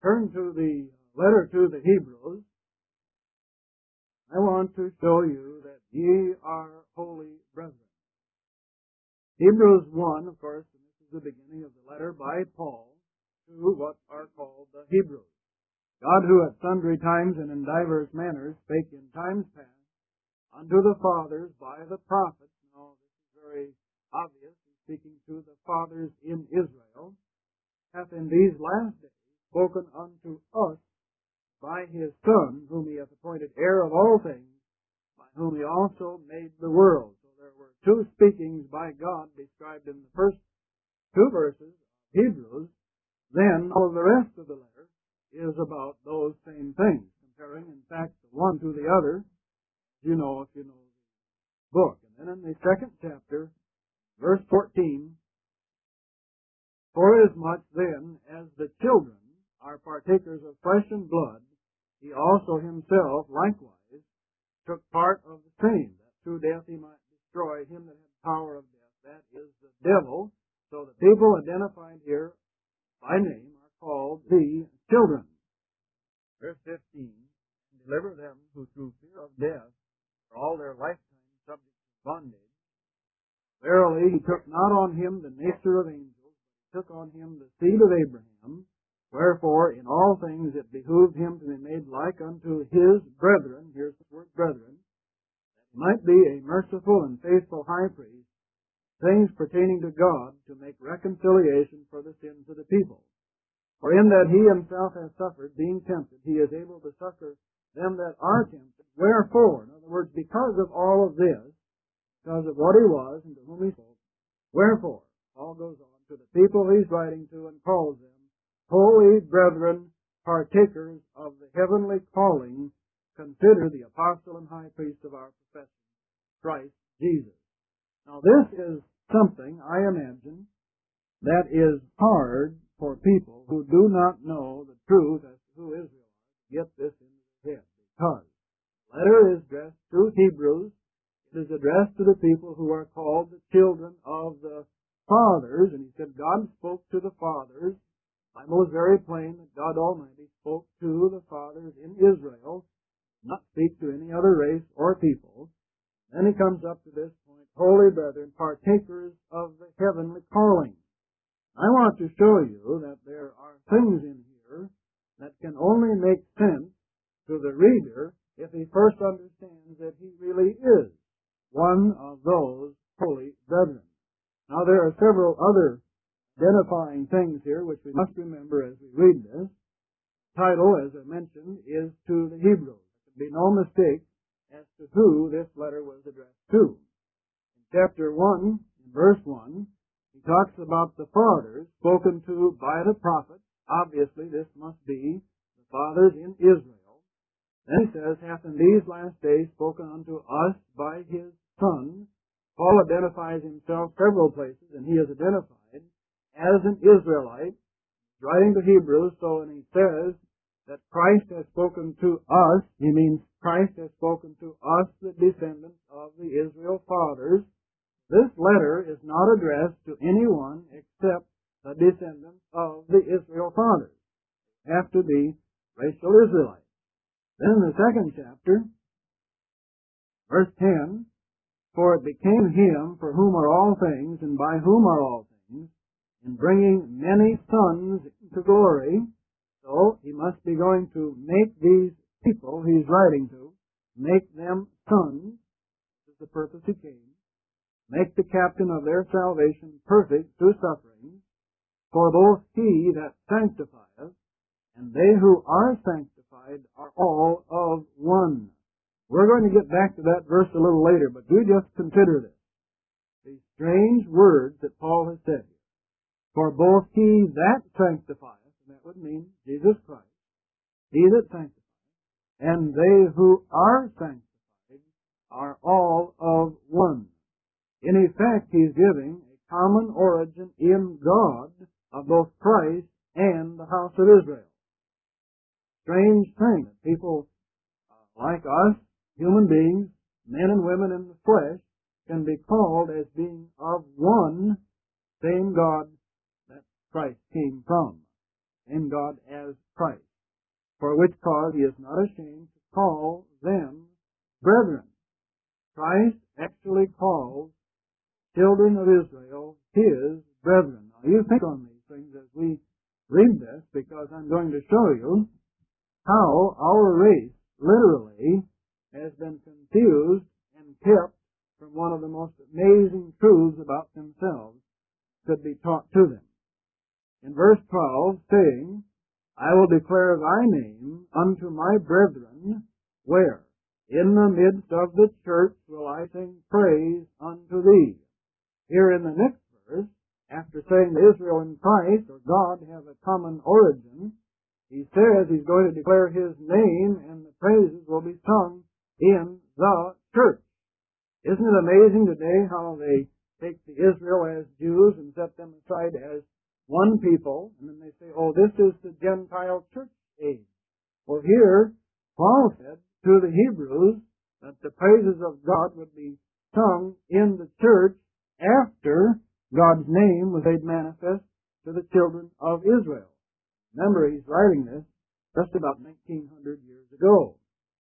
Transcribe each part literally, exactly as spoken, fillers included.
turn to the letter to the Hebrews, I want to show you that ye are holy brethren. Hebrews one, of course, and this is the beginning of the letter by Paul to what are called the Hebrews. God, who at sundry times and in divers manners spake in times past unto the fathers by the prophets. Now, this is very obvious. He's speaking to the fathers in Israel. Hath in these last days spoken unto us by his Son, whom he hath appointed heir of all things, by whom he also made the world. So there were two speakings by God described in the first two verses of Hebrews. Then all of the rest of the letter is about those same things, comparing, in fact, the one to the other, you know, if you know the book. And then in the second chapter, verse fourteen, forasmuch then as the children are partakers of flesh and blood, he also himself likewise took part of the same, that through death he might destroy him that had power of death, that is the devil. So the people identified here by name are called the children. Verse fifteen, deliver them who through fear of death for all their lifetime subject to bondage. Verily he took not on him the nature of angels, but took on him the seed of Abraham. Wherefore in all things it behooved him to be made like unto his brethren, here's the word brethren, that he might be a merciful and faithful high priest, things pertaining to God, to make reconciliation for the sins of the people. For in that he himself has suffered, being tempted, he is able to succor them that are tempted. Wherefore, in other words, because of all of this, because of what he was and to whom he spoke, wherefore, Paul goes on to the people he's writing to and calls them holy brethren, partakers of the heavenly calling, consider the apostle and high priest of our profession, Christ Jesus. Now this is something, I imagine, that is hard for people who do not know the truth as to who Israel is, get this into their head, because the letter is addressed to Hebrews. It is addressed to the people who are called the children of the fathers, and he said God spoke to the fathers. I know it's very plain that God Almighty spoke to the fathers in Israel, not speak to any other race or people. Then he comes up to this point, holy brethren, partakers of the heavenly calling. I want to show you that there are things in here that can only make sense to the reader if he first understands that he really is one of those holy brethren. Now there are several other identifying things here which we must remember as we read this. The title, as I mentioned, is to the Hebrews. There can be no mistake as to who this letter was addressed to. In chapter one, in verse one, he talks about the fathers spoken to by the prophet. Obviously, this must be the fathers in Israel. Then he says, hath in these last days spoken unto us by his Son. Paul identifies himself several places, and he is identified as an Israelite, writing to Hebrews. So when he says that Christ has spoken to us, he means Christ has spoken to us, the descendants of the Israel fathers. This letter is not addressed to anyone except the descendants of the Israel fathers. They have to be racial Israelites. Then in the second chapter, verse ten, for it became him for whom are all things, and by whom are all things, in bringing many sons to glory. So he must be going to make these people he's writing to, make them sons. This is the purpose he came. Make the captain of their salvation perfect through suffering. For both he that sanctifieth and they who are sanctified are all of one. We're going to get back to that verse a little later, but do just consider this. These strange words that Paul has said here. For both he that sanctifieth, and that would mean Jesus Christ, he that sanctifieth, and they who are sanctified are all of one. In effect, he's giving a common origin in God of both Christ and the house of Israel. Strange thing that people uh, like us, human beings, men and women in the flesh, can be called as being of one same God that Christ came from. in God as Christ, for which cause he is not ashamed to call them brethren. Christ actually calls children of Israel his brethren. Now you think on these things as we read this, because I'm going to show you how our race literally has been confused and kept from one of the most amazing truths about themselves could be taught to them. In verse twelve, saying, I will declare thy name unto my brethren, where? In the midst of the church will I sing praise unto thee. Here in the next verse, after saying that Israel and Christ or God have a common origin, he says he's going to declare his name and the praises will be sung in the church. Isn't it amazing today how they take the Israel as Jews and set them aside as one people, and then they say, oh, this is the Gentile church age. Well, here, Paul said to the Hebrews that the praises of God would be sung in the church after God's name was made manifest to the children of Israel. Remember, he's writing this just about nineteen hundred years ago.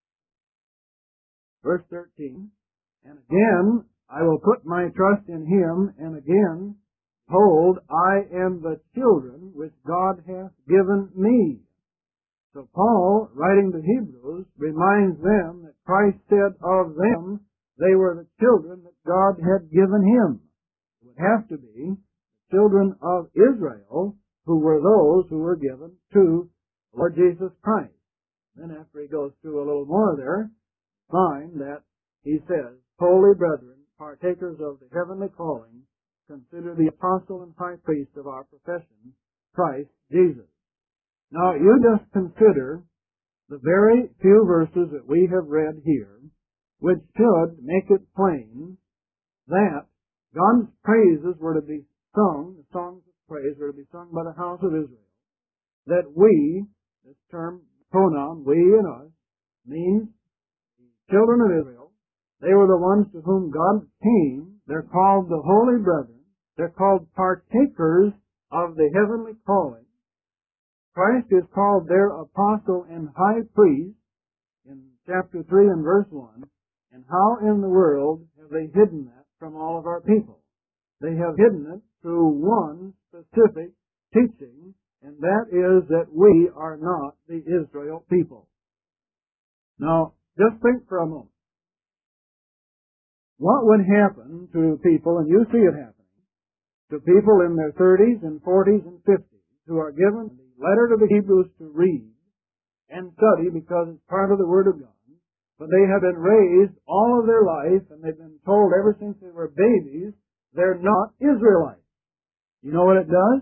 Verse thirteen, and again, I will put my trust in him, and again, behold, I am the children which God hath given me. So Paul, writing to Hebrews, reminds them that Christ said of them, they were the children that God had given him. It would have to be the children of Israel, who were those who were given to Lord Jesus Christ. Then after he goes through a little more there, find that he says, holy brethren, partakers of the heavenly calling, consider the apostle and high priest of our profession, Christ Jesus. Now, you just consider the very few verses that we have read here, which should make it plain that God's praises were to be sung, the songs of praise were to be sung by the house of Israel, that we, this term, pronoun, we and us, means the children of Israel. They were the ones to whom God came. They're called the holy brethren. They're called partakers of the heavenly calling. Christ is called their apostle and high priest in chapter three and verse one. And how in the world have they hidden that from all of our people? They have hidden it through one specific teaching, and that is that we are not the Israel people. Now, just think for a moment. What would happen to people, and you see it happening, to people in their thirties and forties and fifties who are given the letter to the Hebrews to read and study because it's part of the Word of God, but they have been raised all of their life and they've been told ever since they were babies they're not Israelites. You know what it does?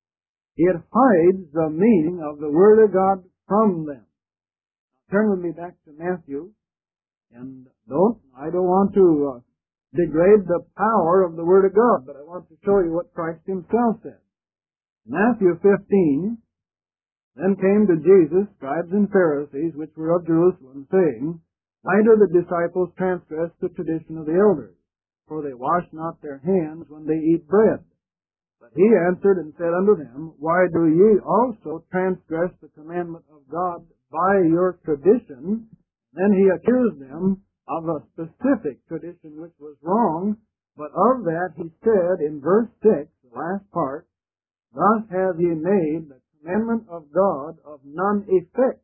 It hides the meaning of the Word of God from them. Turn with me back to Matthew, and don't, I don't want to uh, degrade the power of the Word of God, but I want to show you what Christ himself said. Matthew fifteen, then came to Jesus scribes and Pharisees, which were of Jerusalem, saying, why do the disciples transgress the tradition of the elders? For they wash not their hands when they eat bread. But he answered and said unto them, why do ye also transgress the commandment of God by your tradition? Then he accused them of a specific tradition which was wrong, but of that he said in verse six, the last part, thus have ye made the commandment of God of none effect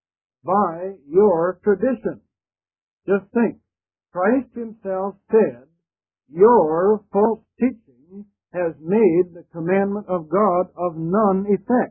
by your tradition. Just think, Christ himself said, your false teaching has made the commandment of God of none effect.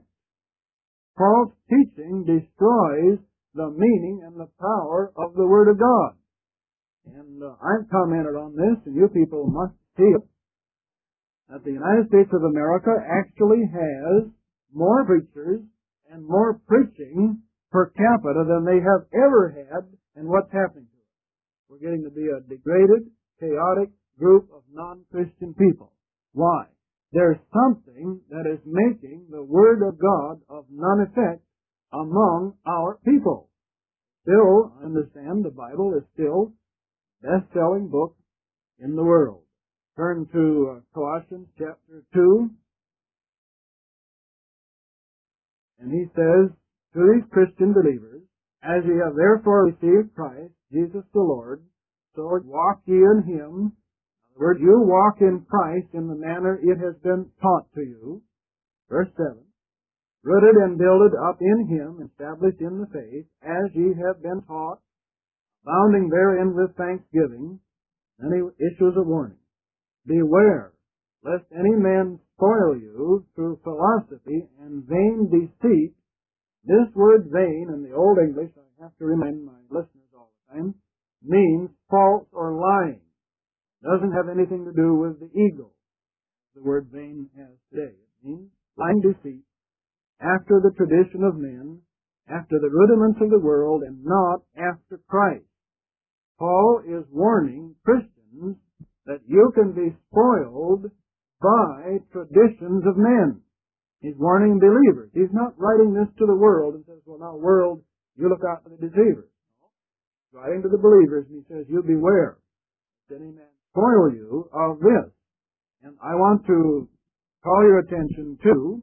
False teaching destroys the meaning and the power of the Word of God. And uh, I've commented on this, and you people must see it, that the United States of America actually has more preachers and more preaching per capita than they have ever had, and what's happening to us? We're getting to be a degraded, chaotic group of non-Christian people. Why? There's something that is making the Word of God of none effect among our people. Still, I understand the Bible is still the best-selling book in the world. Turn to uh, Colossians chapter two And he says to these Christian believers, as ye have therefore received Christ, Jesus the Lord, so walk ye in him. In other words, you walk in Christ in the manner it has been taught to you. Verse seven. Rooted and builded up in him, established in the faith, as ye have been taught, abounding therein with thanksgiving. Then he issues a warning. Beware, lest any man spoil you through philosophy and vain deceit. This word vain in the Old English, I have to remind my listeners all the time, means false or lying. Doesn't have anything to do with the ego. The word vain has today. It means lying deceit, after the tradition of men, after the rudiments of the world, and not after Christ. Paul is warning Christians that you can be spoiled by traditions of men. He's warning believers. He's not writing this to the world and says, well, now, world, you look out for the deceivers. He's writing to the believers and he says, you beware that any man spoil you of this. And I want to call your attention to,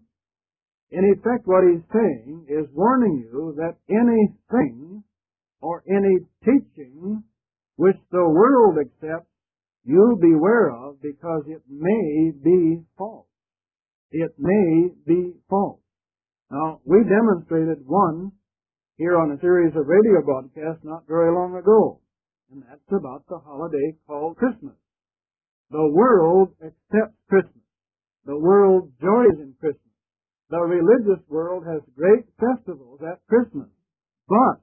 in effect, what he's saying is warning you that anything or any teaching which the world accepts, you beware of, because it may be false. It may be false. Now, we demonstrated one here on a series of radio broadcasts not very long ago, and that's about the holiday called Christmas. The world accepts Christmas. The world joys in Christmas. The religious world has great festivals at Christmas. But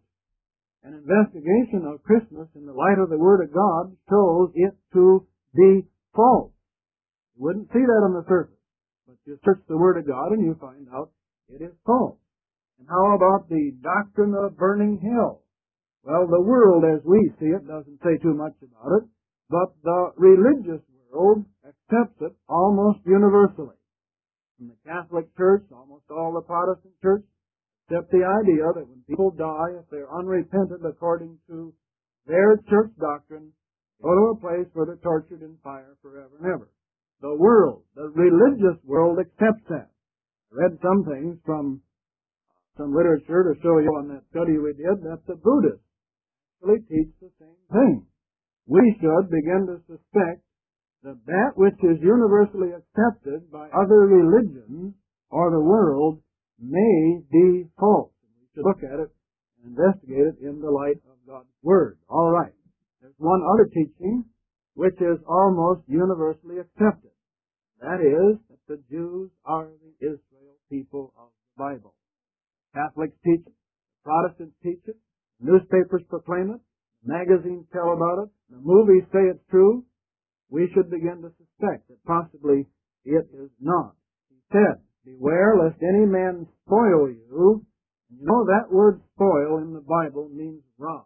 an investigation of Christmas in the light of the Word of God shows it to be false. You wouldn't see that on the surface. But you search the Word of God and you find out it is false. And how about the doctrine of burning hell? Well, the world as we see it doesn't say too much about it, but the religious world accepts it almost universally. In the Catholic Church, almost all the Protestant Church accept the idea that when people die, if they're unrepentant according to their church doctrine, go to a place where they're tortured in fire forever and ever. The world, the religious world, accepts that. I read some things from some literature to show you on that study we did that the Buddhists actually teach the same thing. We should begin to suspect that that which is universally accepted by other religions or the world may be false. We should look at it and investigate it in the light of God's Word. All right. There's one other teaching which is almost universally accepted. That is that the Jews are the Israel people of the Bible. Catholics teach it. Protestants teach it. Newspapers proclaim it. Magazines tell about it. The movies say it's true. We should begin to suspect that possibly it is not. He said, beware lest any man spoil you. You know that word spoil in the Bible means rob.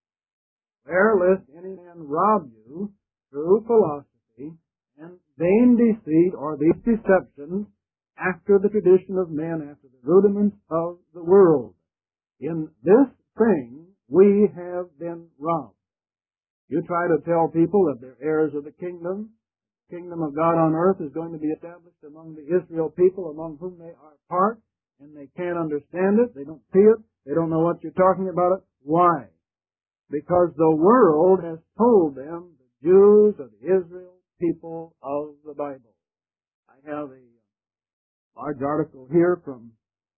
Beware lest any man rob you through philosophy and vain deceit or these deceptions after the tradition of men, after the rudiments of the world. In this thing we have been robbed. You try to tell people that they're heirs of the kingdom. The kingdom of God on earth is going to be established among the Israel people among whom they are part, and they can't understand it. They don't see it. They don't know what you're talking about it. Why? Because the world has told them the Jews are the Israel people of the Bible. I have a large article here from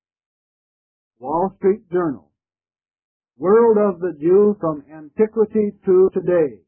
Wall Street Journal. World of the Jew from Antiquity to Today.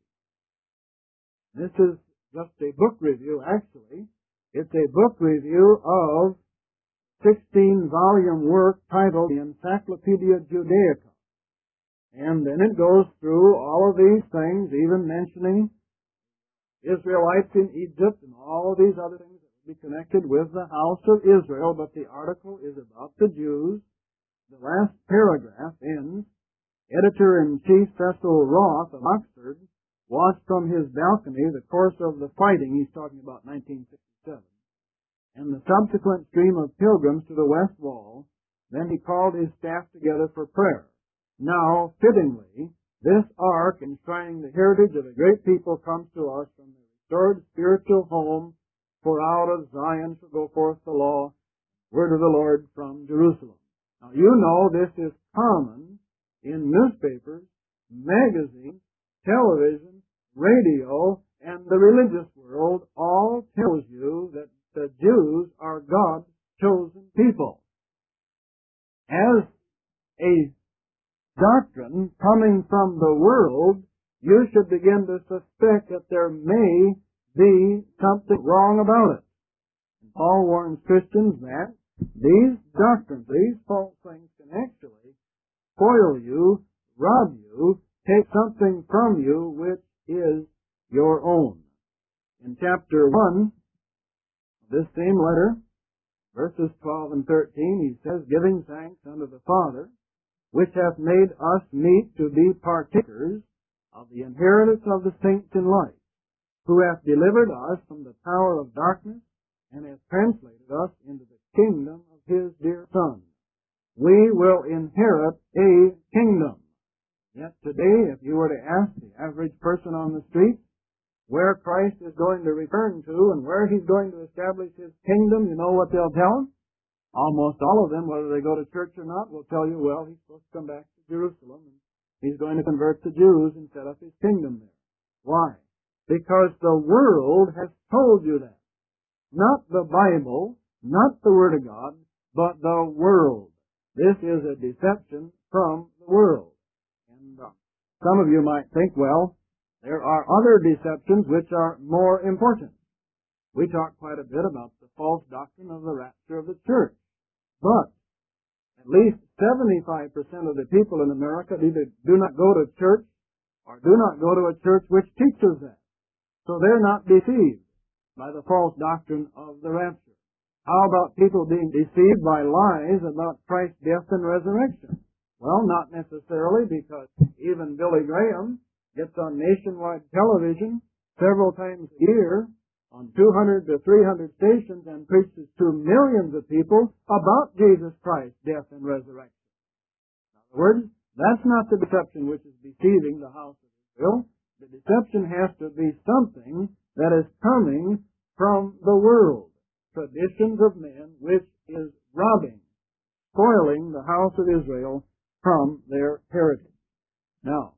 This is just a book review, actually. It's a book review of sixteen volume work titled the Encyclopedia Judaica. And then it goes through all of these things, even mentioning Israelites in Egypt and all of these other things that would be connected with the house of Israel. But the article is about the Jews. The last paragraph ends, Editor-in-Chief Cecil Roth of Oxford watched from his balcony the course of the fighting, he's talking about nineteen sixty-seven, and the subsequent stream of pilgrims to the West Wall. Then he called his staff together for prayer. Now, fittingly, this ark enshrining the heritage of a great people comes to us from the restored spiritual home, for out of Zion shall go forth the law, word of the Lord from Jerusalem. Now, Now, you know this is common in newspapers, magazines, television, radio, and the religious world all tells you that the Jews are God's chosen people. As a doctrine coming from the world, you should begin to suspect that there may be something wrong about it. And Paul warns Christians that these doctrines, these false things can actually spoil you, rob you, take something from you which is your own. In chapter one of this same letter, verses twelve and thirteen, he says, giving thanks unto the Father, which hath made us meet to be partakers of the inheritance of the saints in light, who hath delivered us from the power of darkness, and hath translated us into the kingdom of his dear Son. We will inherit a kingdom. Yet today, if you were to ask the average person on the street where Christ is going to return to and where he's going to establish his kingdom, you know what they'll tell him? Almost all of them, whether they go to church or not, will tell you, well, he's supposed to come back to Jerusalem and he's going to convert the Jews and set up his kingdom there. Why? Because the world has told you that. Not the Bible, not the Word of God, but the world. This is a deception from the world. And uh, some of you might think, well, there are other deceptions which are more important. We talk quite a bit about the false doctrine of the rapture of the church. But at least seventy-five percent of the people in America either do not go to church or do not go to a church which teaches that. So they're not deceived by the false doctrine of the rapture. How about people being deceived by lies about Christ's death and resurrection? Well, not necessarily, because even Billy Graham gets on nationwide television several times a year on two hundred to three hundred stations and preaches to millions of people about Jesus Christ's death and resurrection. In other words, that's not the deception which is deceiving the house of Israel. The deception has to be something that is coming from the world, traditions of men, which is robbing, spoiling the house of Israel from their heritage. Now,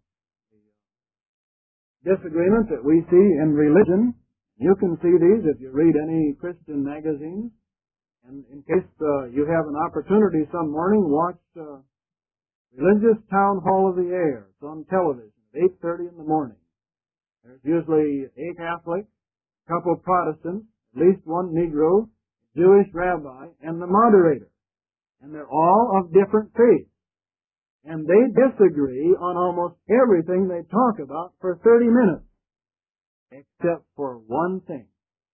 the disagreements that we see in religion, you can see these if you read any Christian magazines. And in case uh, you have an opportunity some morning, watch uh, Religious Town Hall of the Air. It's on television at eight thirty in the morning. There's usually a Catholic, a couple of Protestants, at least one Negro, Jewish rabbi, and the moderator. And they're all of different faiths. And they disagree on almost everything they talk about for thirty minutes. Except for one thing.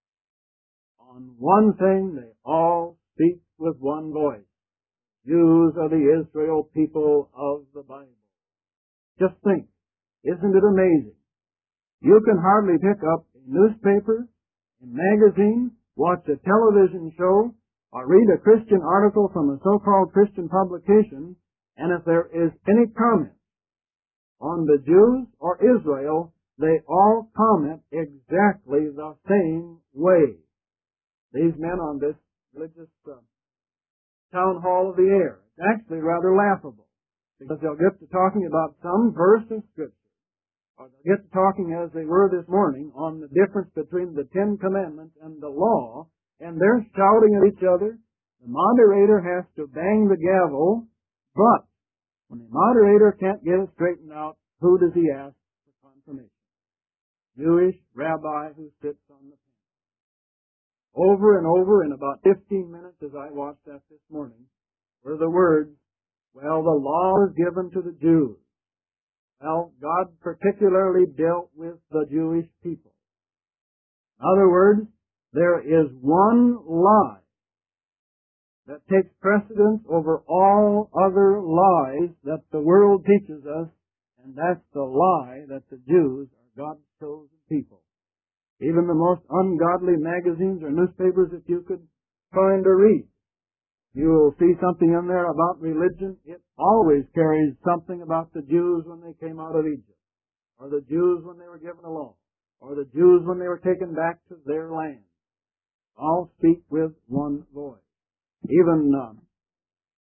On one thing, they all speak with one voice. Jews are the Israel people of the Bible. Just think, isn't it amazing? You can hardly pick up a newspaper, a magazine, watch a television show, or read a Christian article from a so-called Christian publication, and if there is any comment on the Jews or Israel, they all comment exactly the same way. These men on this religious uh, town hall of the air, it's actually rather laughable, because they'll get to talking about some verse of Scripture, or they'll get to talking as they were this morning on the difference between the Ten Commandments and the law, and they're shouting at each other. The moderator has to bang the gavel, but when the moderator can't get it straightened out, who does he ask for confirmation? Jewish rabbi who sits on the pen. Over and over in about fifteen minutes as I watched that this morning were the words, well, the law is given to the Jews. Well, God particularly dealt with the Jewish people. In other words, there is one lie that takes precedence over all other lies that the world teaches us, and that's the lie that the Jews are God's chosen people. Even the most ungodly magazines or newspapers that you could find or read, you will see something in there about religion. It always carries something about the Jews when they came out of Egypt, or the Jews when they were given the law, or the Jews when they were taken back to their land. All speak with one voice. Even um,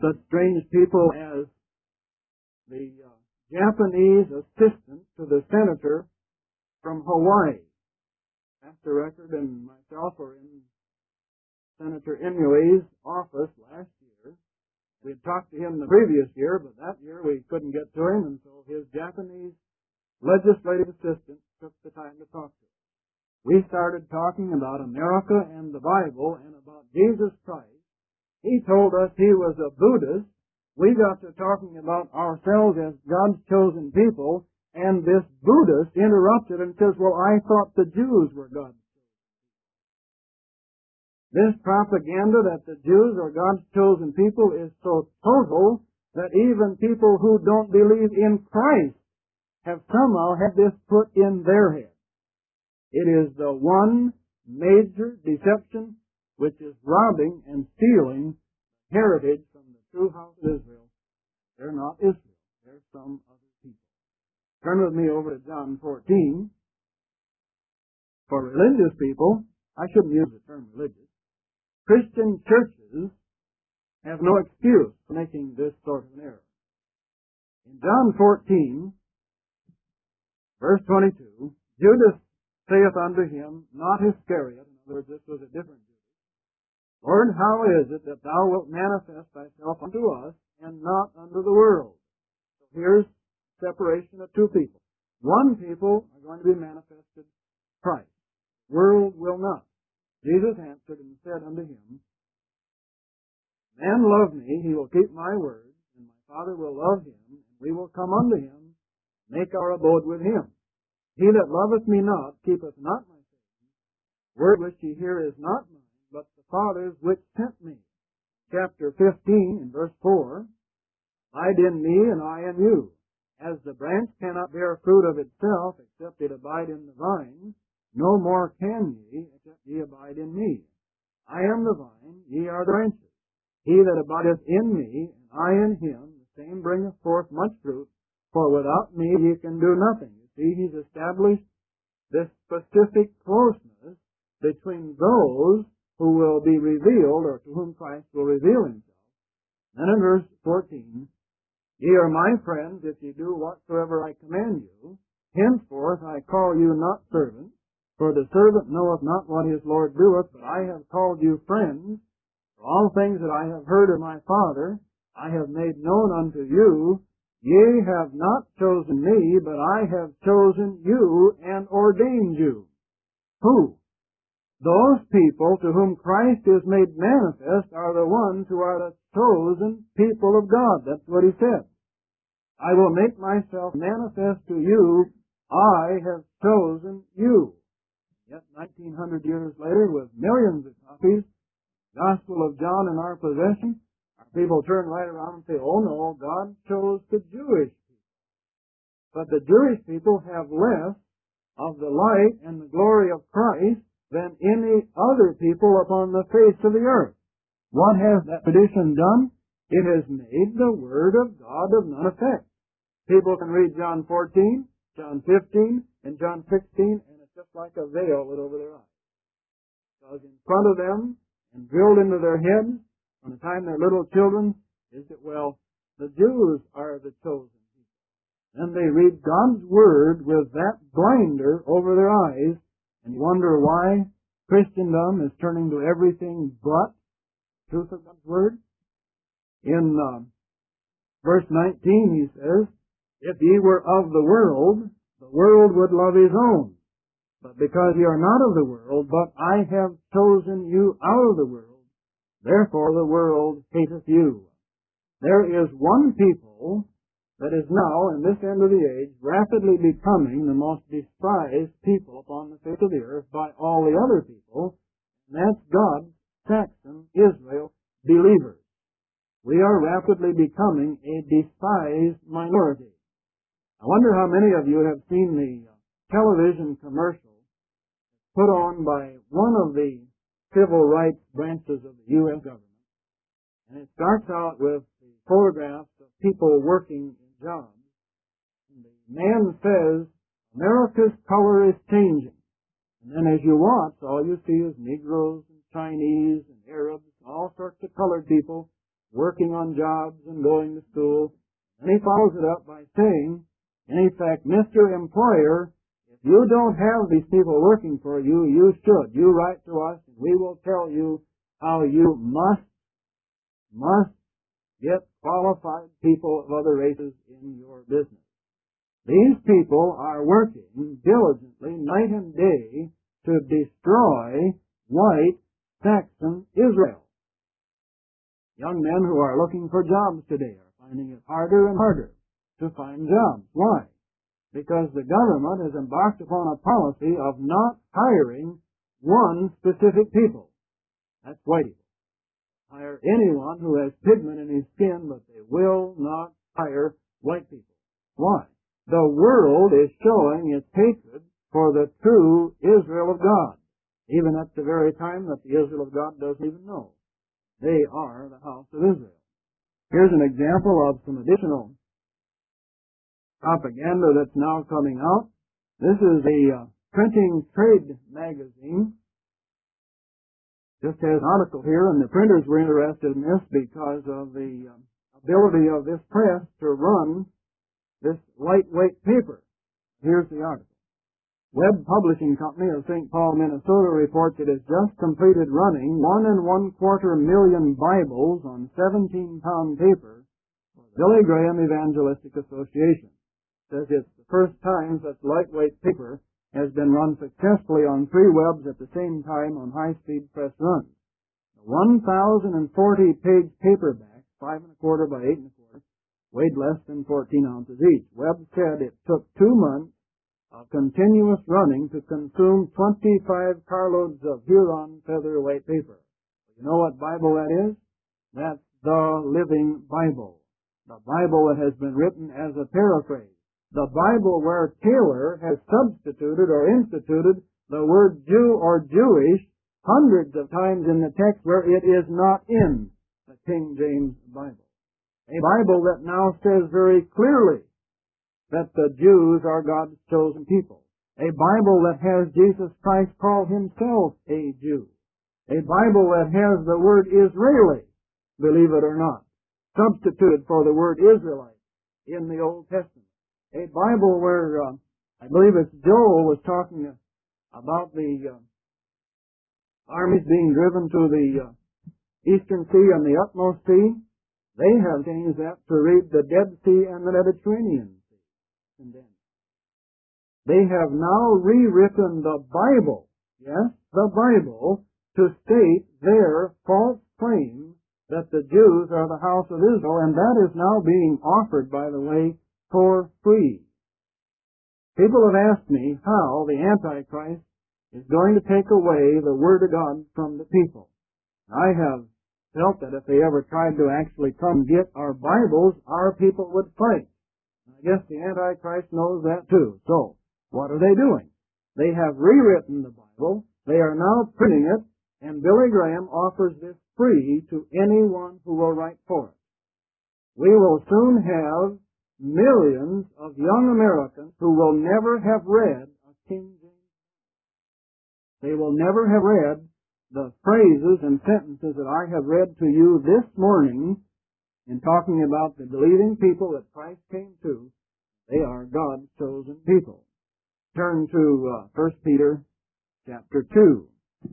such strange people as the uh, Japanese assistant to the senator from Hawaii. Pastor Record and myself were in Senator Inui's office last year. We had talked to him the previous year, but that year we couldn't get to him, and so his Japanese legislative assistant took the time to talk to him. We started talking about America and the Bible and about Jesus Christ. He told us he was a Buddhist. We got to talking about ourselves as God's chosen people, and this Buddhist interrupted and says, well, I thought the Jews were God's chosen people. This propaganda that the Jews are God's chosen people is so total that even people who don't believe in Christ have somehow had this put in their head. It is the one major deception which is robbing and stealing heritage from the true house of Israel. They're not Israel. They're some other people. Turn with me over to John fourteen. For religious people, I shouldn't use the term religious, Christian churches have no excuse for making this sort of an error. In John fourteen, verse twenty-two, Judas saith unto him, not Iscariot, in other words, this was a different Judas, Lord, how is it that thou wilt manifest thyself unto us, and not unto the world? So here's separation of two people. One people are going to be manifested Christ. World will not. Jesus answered and said unto him, Man love me, he will keep my word, and my Father will love him, and we will come unto him, make our abode with him. He that loveth me not, keepeth not my saying. Word which ye hear is not mine, but the Father's which sent me. Chapter fifteen, in verse four, Abide in me, and I in you. As the branch cannot bear fruit of itself, except it abide in the vine, no more can ye, except ye abide in me. I am the vine, ye are the branches. He that abideth in me, and I in him, the same bringeth forth much fruit, for without me ye can do nothing. You see, he's established this specific closeness between those who will be revealed, or to whom Christ will reveal himself. Then in verse fourteen, Ye are my friends if ye do whatsoever I command you. Henceforth I call you not servants, for the servant knoweth not what his Lord doeth, but I have called you friends. For all things that I have heard of my Father, I have made known unto you. Ye have not chosen me, but I have chosen you and ordained you. Who? Those people to whom Christ is made manifest are the ones who are the chosen people of God. That's what he said. I will make myself manifest to you. I have chosen you. Yet nineteen hundred years later, with millions of copies, Gospel of John in our possession, our people turn right around and say, oh no, God chose the Jewish people. But the Jewish people have less of the light and the glory of Christ than any other people upon the face of the earth. What has that tradition done? It has made the Word of God of none effect. People can read John fourteen, John fifteen, and John sixteen, and it's just like a veil lit over their eyes. Because in front of them, and drilled into their heads, from the time they're little children, is that, well, the Jews are the chosen people. Then they read God's Word with that blinder over their eyes, and you wonder why Christendom is turning to everything but truth of God's Word. In uh, verse nineteen, he says, If ye were of the world, the world would love his own. But because ye are not of the world, but I have chosen you out of the world, therefore the world hateth you. There is one people that is now, in this end of the age, rapidly becoming the most despised people upon the face of the earth by all the other people, and that's God's Saxon Israel believers. We are rapidly becoming a despised minority. I wonder how many of you have seen the television commercial put on by one of the civil rights branches of the U S government. And it starts out with the photographs of people working in jobs. And the man says, America's color is changing. And then as you watch, all you see is Negroes and Chinese and Arabs, all sorts of colored people working on jobs and going to school. And he follows it up by saying, in effect, Mister Employer, if you don't have these people working for you, you should. You write to us and we will tell you how you must, must get qualified people of other races in your business. These people are working diligently night and day to destroy white Saxon Israel. Young men who are looking for jobs today are finding it harder and harder to find jobs. Why? Because the government has embarked upon a policy of not hiring one specific people. That's white people. Hire anyone who has pigment in his skin, but they will not hire white people. Why? The world is showing its hatred for the true Israel of God, even at the very time that the Israel of God doesn't even know. They are the house of Israel. Here's an example of some additional propaganda that's now coming out. This is the uh, Printing Trade magazine. Just has an article here, and the printers were interested in this because of the uh, ability of this press to run this lightweight paper. Here's the article. Webb Publishing Company of Saint Paul, Minnesota reports it has just completed running one and one quarter million Bibles on seventeen pound paper for the Billy Graham Evangelistic Association. It says it's the first time such lightweight paper has been run successfully on three webs at the same time on high-speed press runs. The one thousand forty page paperback, five and a quarter by eight and a quarter, weighed less than fourteen ounces each. Webb said it took two months of continuous running to consume twenty-five carloads of Huron featherweight paper. You know what Bible that is? That's the Living Bible. The Bible that has been written as a paraphrase. The Bible where Taylor has substituted or instituted the word Jew or Jewish hundreds of times in the text where it is not in the King James Bible. A Bible that now says very clearly that the Jews are God's chosen people. A Bible that has Jesus Christ call himself a Jew. A Bible that has the word Israeli, believe it or not, substituted for the word Israelite in the Old Testament. A Bible where, uh, I believe it's Joel was talking about the uh, armies being driven to the uh, Eastern Sea and the Utmost Sea. They have changed that to read the Dead Sea and the Mediterranean Sea. And then they have now rewritten the Bible, yes, the Bible, to state their false claim that the Jews are the house of Israel, and that is now being offered, by the way, for free. People have asked me how the Antichrist is going to take away the Word of God from the people. I have felt that if they ever tried to actually come get our Bibles, our people would fight. I guess the Antichrist knows that too. So, what are they doing? They have rewritten the Bible. They are now printing it, and Billy Graham offers this free to anyone who will write for it. We will soon have millions of young Americans who will never have read a King James. They will never have read the phrases and sentences that I have read to you this morning in talking about the believing people that Christ came to. They are God's chosen people. Turn to uh, First Peter chapter two.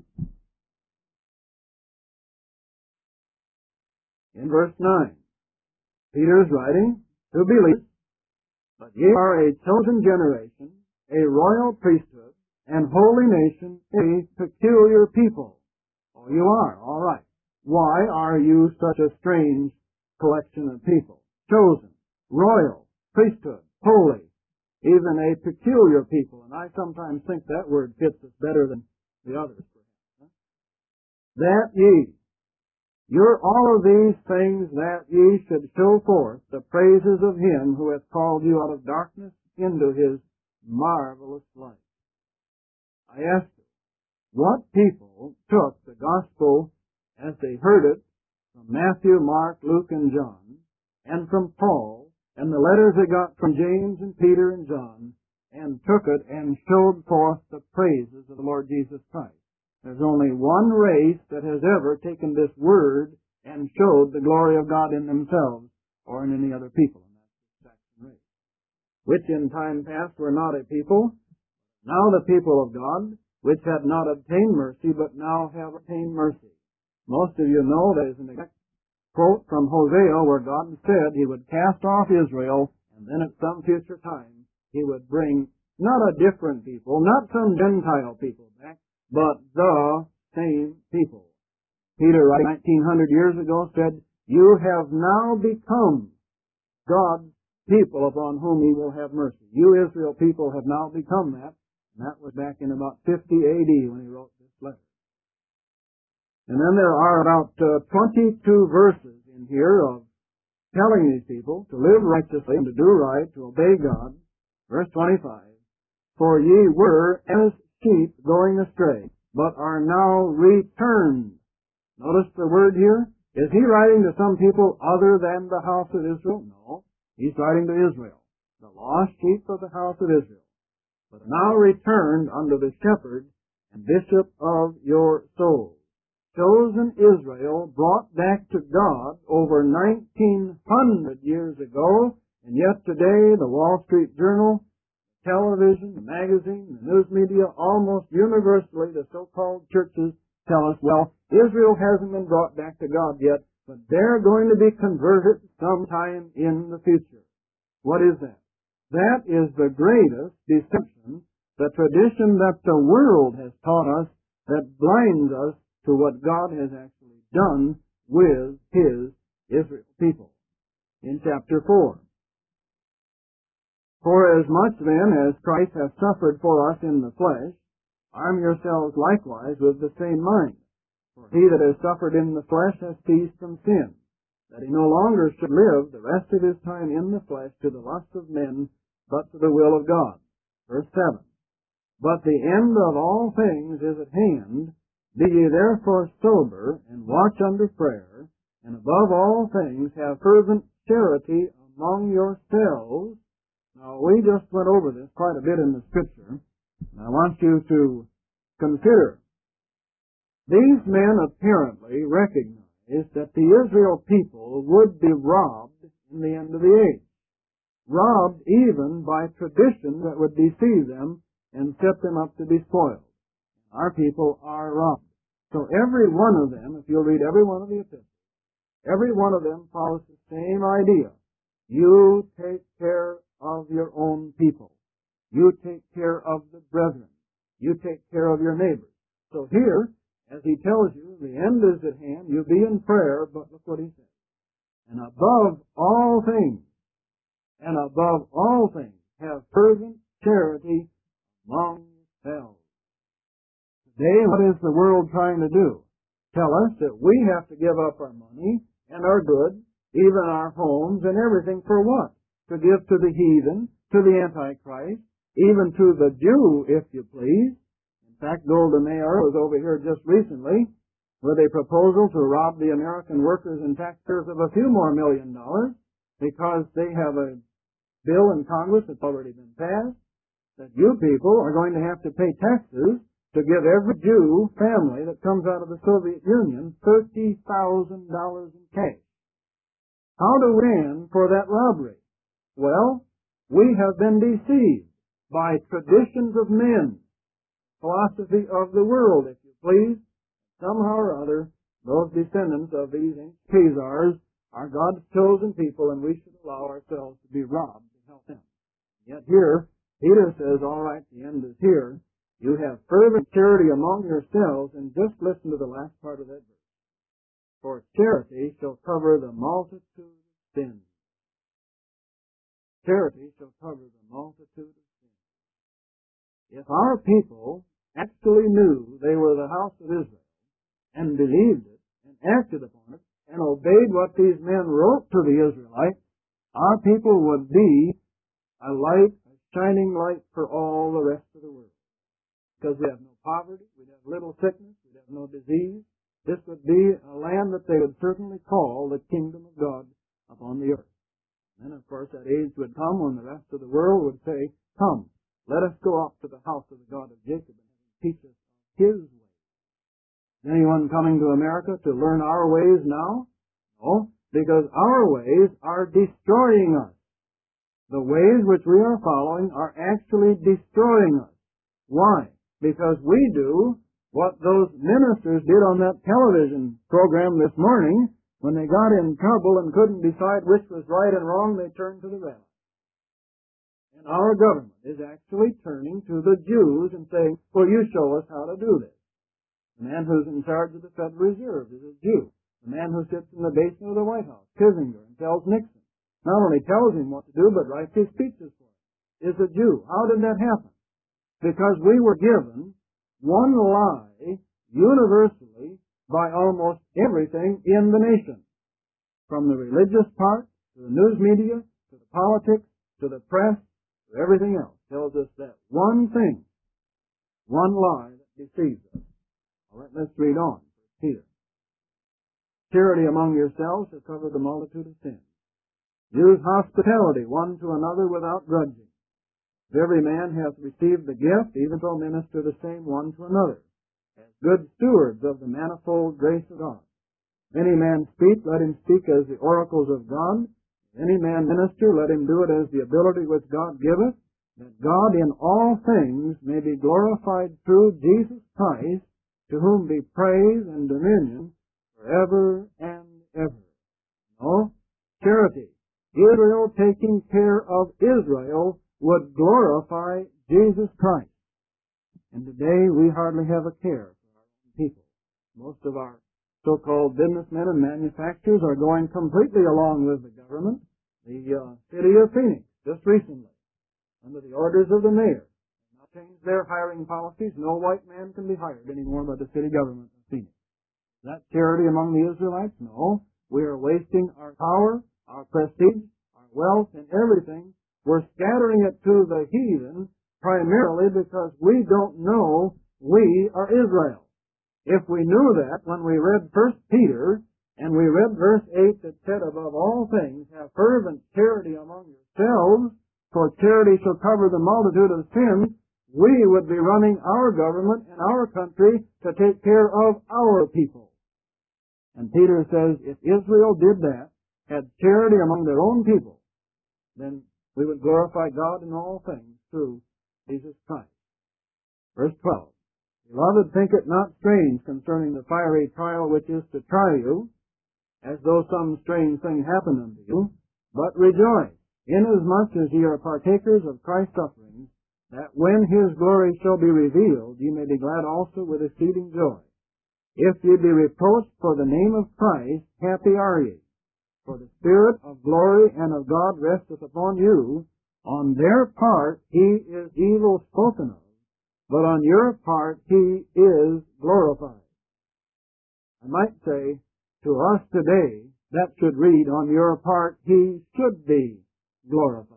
In verse nine, Peter is writing to believers, but ye are a chosen generation, a royal priesthood, and holy nation, a peculiar people. Oh, you are, all right. Why are you such a strange collection of people? Chosen, royal, priesthood, holy, even a peculiar people. And I sometimes think that word fits us better than the others. That ye, you're all of these things that ye should show forth the praises of him who hath called you out of darkness into his marvelous light. I ask you, what people took the gospel as they heard it from Matthew, Mark, Luke, and John, and from Paul, and the letters they got from James and Peter and John, and took it and showed forth the praises of the Lord Jesus Christ? There's only one race that has ever taken this word and showed the glory of God in themselves or in any other people. And that's the Saxon race, which in time past were not a people, now the people of God, which had not obtained mercy, but now have obtained mercy. Most of you know there is an exact quote from Hosea where God said he would cast off Israel, and then at some future time he would bring not a different people, not some Gentile people back, but the same people. Peter, right nineteen hundred years ago, said, "You have now become God's people upon whom he will have mercy." You Israel people have now become that, and that was back in about fifty A D when he wrote this letter. And then there are about uh, twenty-two verses in here of telling these people to live righteously and to do right, to obey God. Verse twenty-five, "For ye were as sheep going astray, but are now returned." Notice the word here. Is he writing to some people other than the house of Israel? No. He's writing to Israel, the lost sheep of the house of Israel. "But now returned unto the shepherd and bishop of your souls." Chosen Israel brought back to God over nineteen hundred years ago, and yet today the Wall Street Journal, television, the magazine, the news media, almost universally the so-called churches tell us, well, Israel hasn't been brought back to God yet, but they're going to be converted sometime in the future. What is that? That is the greatest deception, the tradition that the world has taught us that blinds us to what God has actually done with his Israel people. In chapter four, "For as much then as Christ hath suffered for us in the flesh, arm yourselves likewise with the same mind. For he that has suffered in the flesh has ceased from sin, that he no longer should live the rest of his time in the flesh to the lust of men, but to the will of God." Verse seven, "But the end of all things is at hand. Be ye therefore sober, and watch under prayer, and above all things have fervent charity among yourselves." Now, we just went over this quite a bit in the Scripture, and I want you to consider. These men apparently recognized that the Israel people would be robbed in the end of the age, robbed even by tradition that would deceive them and set them up to be spoiled. Our people are robbed. So every one of them, if you'll read every one of the epistles, every one of them follows the same idea. You take care of your own people. You take care of the brethren. You take care of your neighbors. So here, as he tells you, the end is at hand, you be in prayer, but look what he says. "And above all things, and above all things, have fervent charity among yourselves." Today, what is the world trying to do? Tell us that we have to give up our money and our goods, even our homes and everything, for what? To give to the heathen, to the Antichrist, even to the Jew, if you please. In fact, Golda Meir was over here just recently with a proposal to rob the American workers and taxpayers of a few more million dollars because they have a bill in Congress that's already been passed that you people are going to have to pay taxes to give every Jew family that comes out of the Soviet Union thirty thousand dollars in cash. How to win for that robbery? Well, we have been deceived by traditions of men, philosophy of the world, if you please. Somehow or other, those descendants of these ancient Khazars are God's chosen people, and we should allow ourselves to be robbed to help them. Yet here, Peter says, all right, the end is here. You have fervent charity among yourselves, and just listen to the last part of that verse. "For charity shall cover the multitude of sins." Charity shall cover the multitude of sins. If our people actually knew they were the house of Israel, and believed it, and acted upon it, and obeyed what these men wrote to the Israelites, our people would be a light, a shining light for all the rest of the world. Because we have no poverty, we'd have little sickness, we'd have no disease. This would be a land that they would certainly call the kingdom of God upon the earth. And then, of course, that age would come when the rest of the world would say, "Come, let us go up to the house of the God of Jacob and teach us his ways." Anyone coming to America to learn our ways now? No, because our ways are destroying us. The ways which we are following are actually destroying us. Why? Because we do what those ministers did on that television program this morning. When they got in trouble and couldn't decide which was right and wrong, they turned to the rabbi. And our government is actually turning to the Jews and saying, well, you show us how to do this. The man who's in charge of the Federal Reserve is a Jew. The man who sits in the basement of the White House, Kissinger, and tells Nixon, not only tells him what to do, but writes his speeches for him, is a Jew. How did that happen? Because we were given one lie universally by almost everything in the nation, from the religious part, to the news media, to the politics, to the press, to everything else, tells us that one thing, one lie that deceives us. All right, let's read on. Peter. Charity among yourselves shall cover the multitude of sins. Use hospitality one to another without grudging. If every man hath received the gift, even so minister the same one to another, as good stewards of the manifold grace of God. If any man speak, let him speak as the oracles of God. If any man minister, let him do it as the ability which God giveth, that God in all things may be glorified through Jesus Christ, to whom be praise and dominion forever and ever. No, charity. Israel taking care of Israel would glorify Jesus Christ. And today we hardly have a care for our own people. Most of our so-called businessmen and manufacturers are going completely along with the government. The uh, city of Phoenix, just recently, under the orders of the mayor, now changed their hiring policies. No white man can be hired anymore by the city government of Phoenix. Is that charity among the Israelites? No. We are wasting our power, our prestige, our wealth, and everything. We're scattering it to the heathen primarily because we don't know we are Israel. If we knew that when we read First Peter and we read verse eight that said, above all things, have fervent charity among yourselves, for charity shall cover the multitude of sins, we would be running our government and our country to take care of our people. And Peter says, if Israel did that, had charity among their own people, then we would glorify God in all things through Jesus Christ. Verse twelve. Beloved, think it not strange concerning the fiery trial which is to try you, as though some strange thing happened unto you, but rejoice, inasmuch as ye are partakers of Christ's sufferings, that when his glory shall be revealed, ye may be glad also with exceeding joy. If ye be reproached for the name of Christ, happy are ye. For the Spirit of glory and of God resteth upon you. On their part he is evil spoken of, but on your part he is glorified. I might say, to us today, that should read, on your part he should be glorified.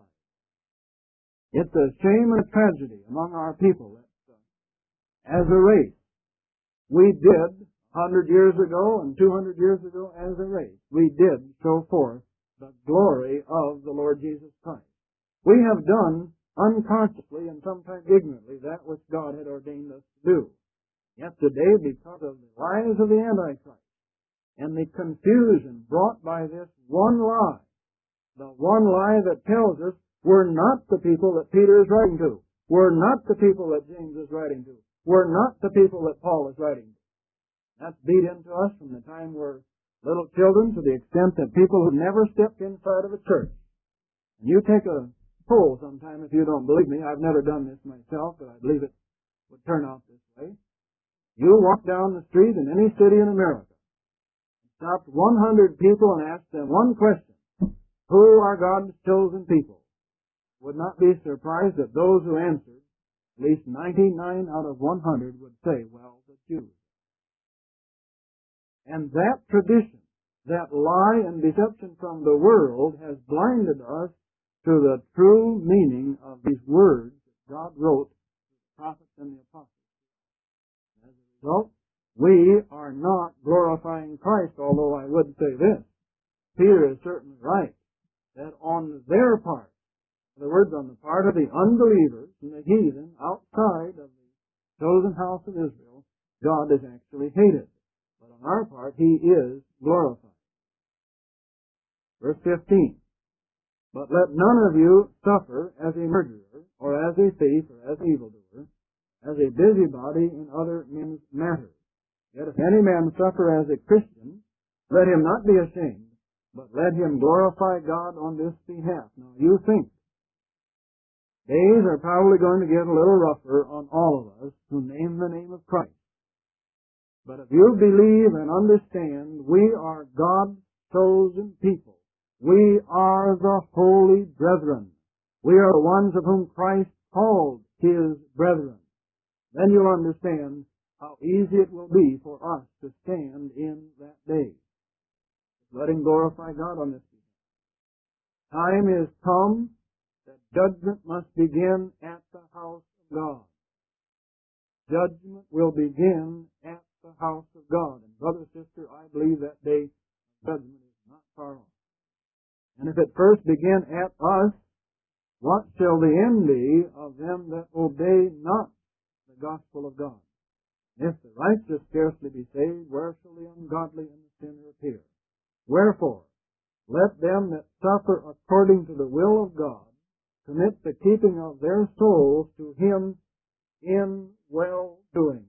It's a shame and a tragedy among our people that, uh, as a race, we did, a hundred years ago and two hundred years ago as a race, we did show forth the glory of the Lord Jesus Christ. We have done unconsciously and sometimes ignorantly that which God had ordained us to do. Yet today, because of the lies of the Antichrist and the confusion brought by this one lie, the one lie that tells us we're not the people that Peter is writing to, we're not the people that James is writing to, we're not the people that Paul is writing to. That's beat into us from the time we're little children to the extent that people who never stepped inside of a church. And you take a poll sometime if you don't believe me. I've never done this myself, but I believe it would turn out this way. You walk down the street in any city in America, stopped one hundred people and asked them one question: who are God's chosen people? Would not be surprised that those who answered, at least ninety-nine out of one hundred, would say, well, the Jews. And that tradition, that lie and deception from the world, has blinded us to the true meaning of these words that God wrote to the prophets and the apostles. As a result, we are not glorifying Christ, although I would say this. Peter is certainly right, that on their part, in other words, on the part of the unbelievers and the heathen outside of the chosen house of Israel, God is actually hated. But on our part, he is glorified. Verse fifteen. But let none of you suffer as a murderer, or as a thief, or as an evildoer, as a busybody in other men's matters. Yet if any man suffer as a Christian, let him not be ashamed, but let him glorify God on this behalf. Now you think days are probably going to get a little rougher on all of us who name the name of Christ. But if you believe and understand we are God's chosen people, we are the holy brethren, we are the ones of whom Christ called His brethren, then you'll understand how easy it will be for us to stand in that day. Let Him glorify God on this day. Time is come that judgment must begin at the house of God. Judgment will begin at the house of God. And brother, sister, I believe that day of judgment is not far off. And if it first begin at us, what shall the end be of them that obey not the gospel of God? If the righteous scarcely be saved, where shall the ungodly and the sinner appear? Wherefore, let them that suffer according to the will of God commit the keeping of their souls to Him in well-doing.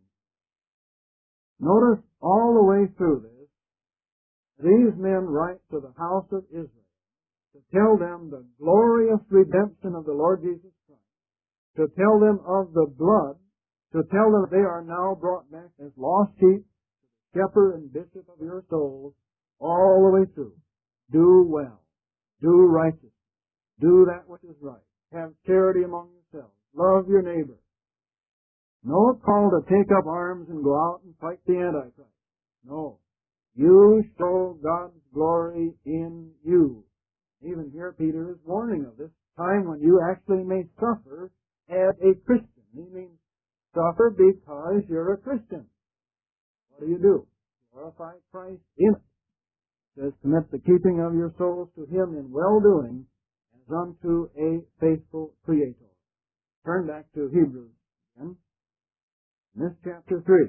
Notice all the way through this, these men write to the house of Israel to tell them the glorious redemption of the Lord Jesus Christ, to tell them of the blood, to tell them they are now brought back as lost sheep, shepherd and bishop of your souls, all the way through. Do well. Do righteous. Do that which is right. Have charity among yourselves. Love your neighbor. No call to take up arms and go out and fight the Antichrist. No. You show God's glory in you. Even here Peter is warning of this time when you actually may suffer as a Christian. He means suffer because you're a Christian. What do you do? Glorify Christ in it. It says, commit the keeping of your souls to Him in well-doing as unto a faithful Creator. Turn back to Hebrews again. In this chapter three,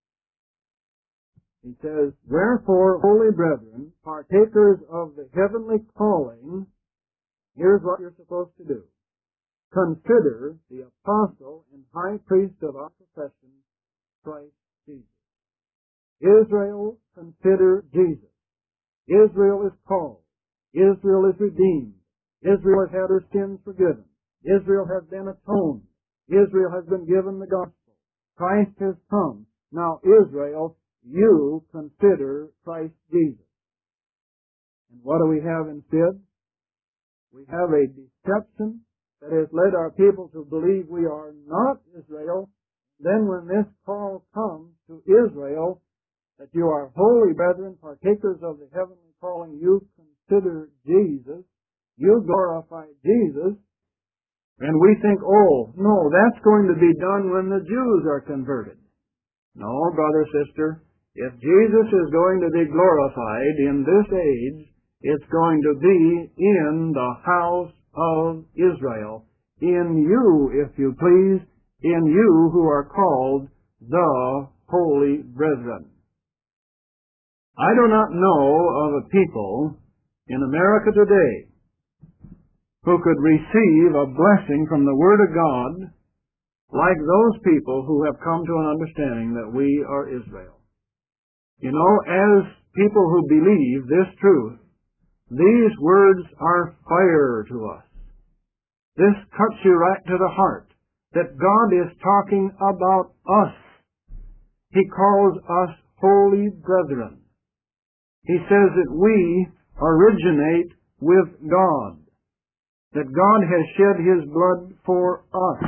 he says, wherefore, holy brethren, partakers of the heavenly calling, here's what you're supposed to do. Consider the apostle and high priest of our profession, Christ Jesus. Israel, consider Jesus. Israel is called. Israel is redeemed. Israel has had her sins forgiven. Israel has been atoned. Israel has been given the gospel. Christ has come. Now, Israel, you consider Christ Jesus. And what do we have instead? We have a deception that has led our people to believe we are not Israel. Then when this call comes to Israel, that you are holy brethren, partakers of the heavenly calling, you consider Jesus, you glorify Jesus, and we think, oh, no, that's going to be done when the Jews are converted. No, brother, sister, if Jesus is going to be glorified in this age, it's going to be in the house of Israel, in you, if you please, in you who are called the holy brethren. I do not know of a people in America today who could receive a blessing from the Word of God like those people who have come to an understanding that we are Israel. You know, as people who believe this truth, these words are fire to us. This cuts you right to the heart, that God is talking about us. He calls us holy brethren. He says that we originate with God, that God has shed His blood for us.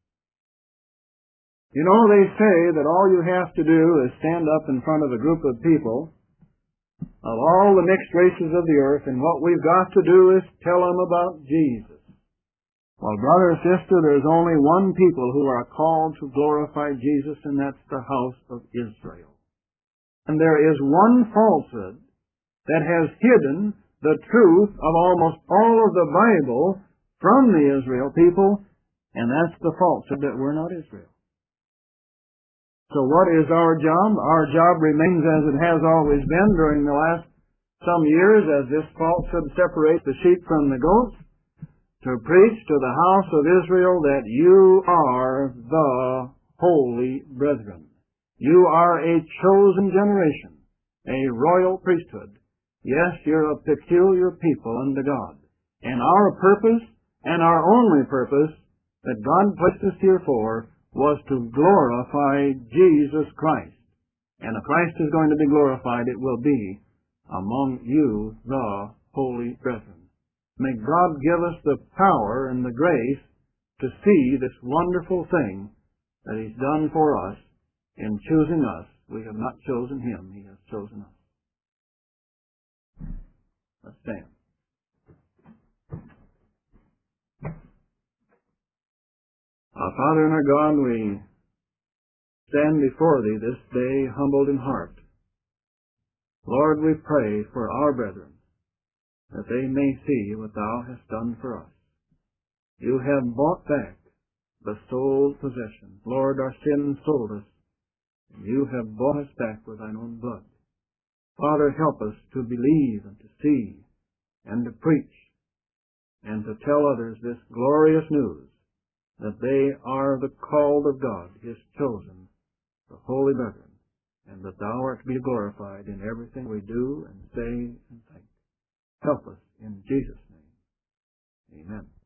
You know, they say that all you have to do is stand up in front of a group of people of all the mixed races of the earth, and what we've got to do is tell them about Jesus. Well, brother or sister, there's only one people who are called to glorify Jesus, and that's the house of Israel. And there is one falsehood that has hidden the truth of almost all of the Bible from the Israel people, and that's the falsehood that we're not Israel. So what is our job? Our job remains as it has always been during the last some years, as this falsehood separates the sheep from the goats, to preach to the house of Israel that you are the holy brethren. You are a chosen generation, a royal priesthood. Yes, you're a peculiar people unto God. And our purpose, and our only purpose, that God placed us here for, was to glorify Jesus Christ. And if Christ is going to be glorified, it will be among you, the holy brethren. May God give us the power and the grace to see this wonderful thing that He's done for us in choosing us. We have not chosen Him, He has chosen us. Let's stand. Our Father and our God, we stand before Thee this day humbled in heart. Lord, we pray for our brethren, that they may see what Thou hast done for us. You have bought back the soul's possession. Lord, our sins sold us, and You have bought us back with Thine own blood. Father, help us to believe and to see and to preach and to tell others this glorious news, that they are the called of God, His chosen, the holy brethren, and that Thou art to be glorified in everything we do and say and think. Help us in Jesus' name. Amen.